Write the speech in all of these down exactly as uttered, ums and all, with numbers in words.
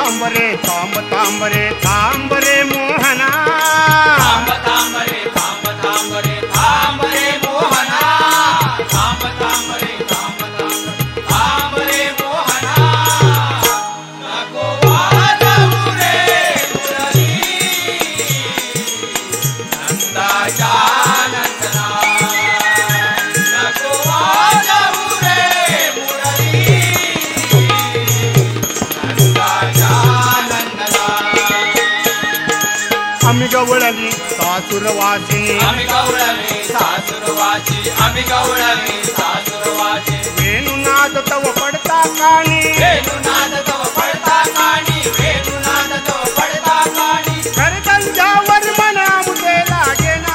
थांब रे थांब थांब रे थांब रे मोहना थांब थांब रे थांब थांब रे थांब रे मोहना थांब थांब रे थांब थांब थांब रे मोहना नको वाजवू रे मुरली नंदाच्या नंदना नको वाजवू रे मुरली नंदाच्या नंदना आम्ही गवळणी सासुरवासिनी आम्ही गवळणी सासुरवासी आम्ही गवळणी सासुरवासी वेणुनाद तव पडता काणी वेणुनाद तव पडता काणी वेणुनाद तव पडता काणी करगंजावर मना मुझे लागे ना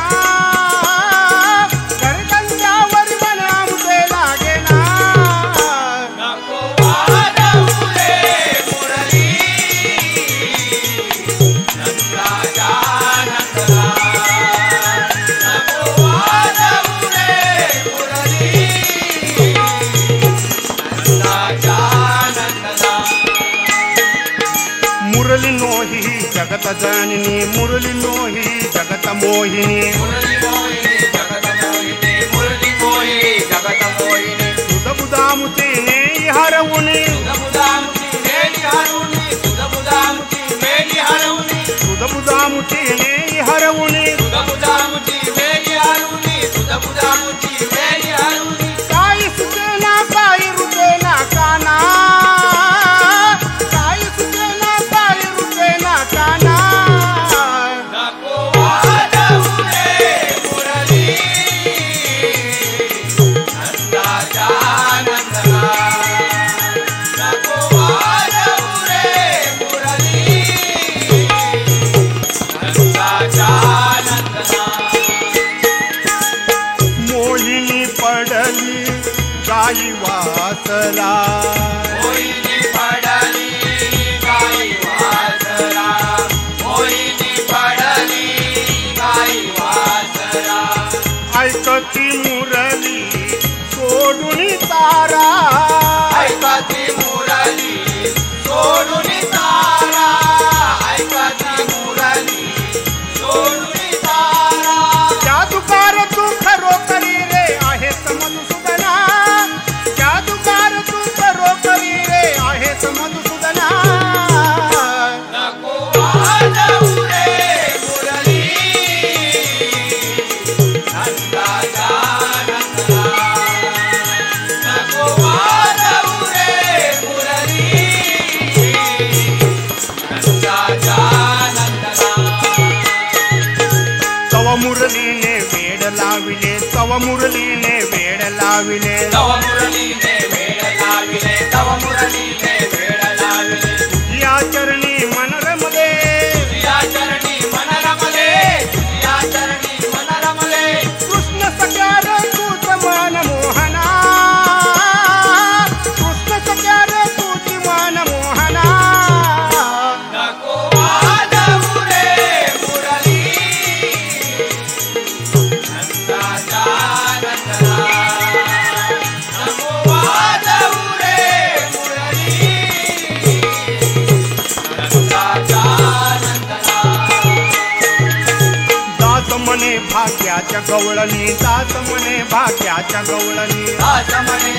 करगंजावर मना मुझे लागे ना नको वाजवू रे मुरली नंदाच्या नंदना नको वाजवू रे मुरली नंदाच्या नंदना मुरली नोही जगत जननी मुरली नोही जगत मोहिनी मुरली मोहिनी जगत मोहिनी मुरली मोहिनी जगत मोहिनी सुध बुधामुची नेई हरवुनी सुधबुधामुची मेली हरवुनी सुधबुधामुची मेली हरवुनी सुध बुधामुची नेई हरवुनी सुधबुधामुची मेली हरवुनी सुधबुधामुची मेली हरवुनी काही सुचेना काही रुचेना काना काही सुचेना काही रुचेना काना नको वाजवू रे मुरली नंदाच्या नंदना नको वाजवू रे मुरली नंदाच्या नंदना मोहिनी पडली गाई वासरा मोहिनी पडली गाई वासरा मोहिनी पडली गाई वासरा ऐकती मुरली सोडून तारा ऐकती मुरली सोडून तारा ऐकती मुरली सोडून तारा जादूकार तू खरो करी रे आहे मधुसूदना जादूकार तू खरो करी रे आहे मधुसूदना नको वाजवू रे मुरली नंदाच्या नंदना नको वाजवू रे मुरली नंदाच्या नंदना तव मुरलीने वेड लाविले तव मुरलीने वेड लाविले तव मुरलीने वेड लाविले तव मुरलीने वेड लाविले या चरणी मन रमले तुझ्या चरणी मन रमले तुझ्या चरणी मन रमले कृष्ण सख्यार तूच मन मोहना कृष्ण सख्यार तूच मन मोहना नको वाजवू रे मुरली नंदाच्या नंदना नको वाजवू रे मुरली नंदाच्या नंदना दास म्हणे भाग्याच्या गवळणी दास म्हणे भाग्याच्या गवळणी दास म्हणे